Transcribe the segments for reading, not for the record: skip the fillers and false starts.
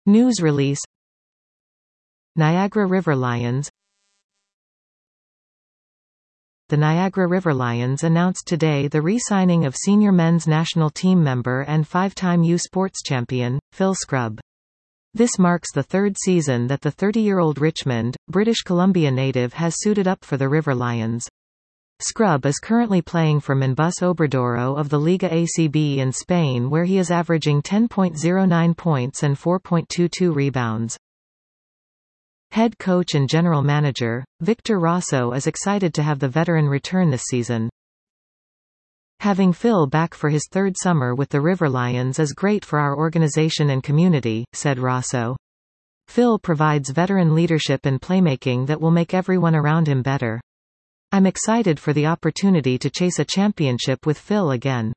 News release. Niagara River Lions. The Niagara River Lions announced today the re-signing of senior men's national team member and five-time U Sports champion, Phil Scrubb. This marks the third season that the 30-year-old Richmond, British Columbia native has suited up for the River Lions. Scrubb is currently playing for Montbus Obradoiro of the Liga ACB in Spain, where he is averaging 10.09 points and 4.22 rebounds. Head coach and general manager, Victor Rosso is excited to have the veteran return this season. Having Phil back for his third summer with the River Lions is great for our organization and community, said Rosso. Phil provides veteran leadership and playmaking that will make everyone around him better. I'm excited for the opportunity to chase a championship with Phil again.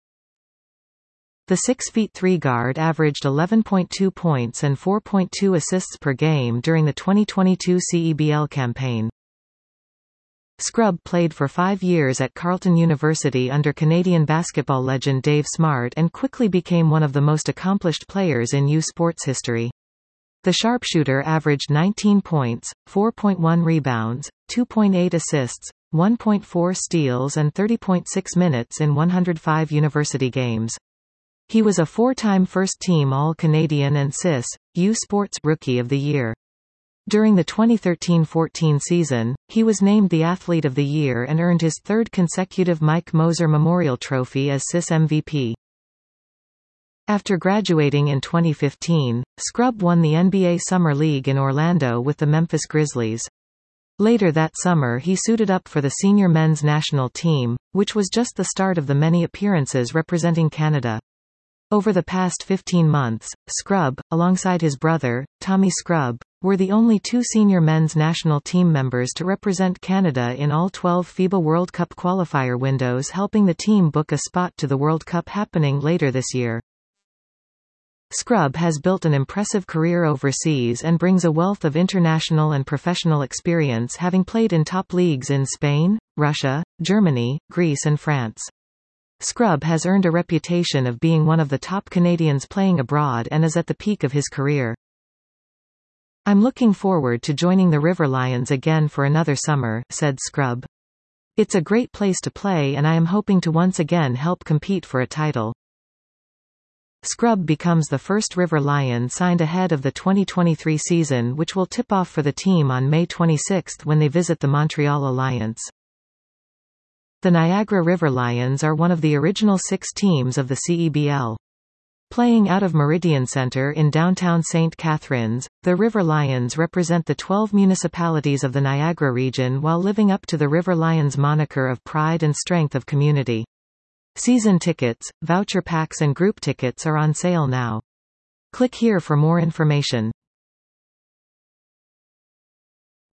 The 6'3" guard averaged 11.2 points and 4.2 assists per game during the 2022 CEBL campaign. Scrubb played for 5 years at Carleton University under Canadian basketball legend Dave Smart and quickly became one of the most accomplished players in U Sports history. The sharpshooter averaged 19 points, 4.1 rebounds, 2.8 assists, 1.4 steals and 30.6 minutes in 105 university games. He was a 4-time first-team All-Canadian and CIS, U Sports Rookie of the Year. During the 2013-14 season, he was named the Athlete of the Year and earned his third consecutive Mike Moser Memorial Trophy as CIS MVP. After graduating in 2015, Scrubb won the NBA Summer League in Orlando with the Memphis Grizzlies. Later that summer he suited up for the senior men's national team, which was just the start of the many appearances representing Canada. Over the past 15 months, Scrubb, alongside his brother, Tommy Scrubb, were the only two senior men's national team members to represent Canada in all 12 FIBA World Cup qualifier windows, helping the team book a spot to the World Cup happening later this year. Scrubb has built an impressive career overseas and brings a wealth of international and professional experience, having played in top leagues in Spain, Russia, Germany, Greece and France. Scrubb has earned a reputation of being one of the top Canadians playing abroad and is at the peak of his career. I'm looking forward to joining the River Lions again for another summer, said Scrubb. It's a great place to play and I am hoping to once again help compete for a title. Scrubb becomes the first River Lion signed ahead of the 2023 season, which will tip off for the team on May 26 when they visit the Montreal Alliance. The Niagara River Lions are one of the original 6 teams of the CEBL. Playing out of Meridian Centre in downtown St. Catharines, the River Lions represent the 12 municipalities of the Niagara region while living up to the River Lions moniker of pride and strength of community. Season tickets, voucher packs and group tickets are on sale now. Click here for more information.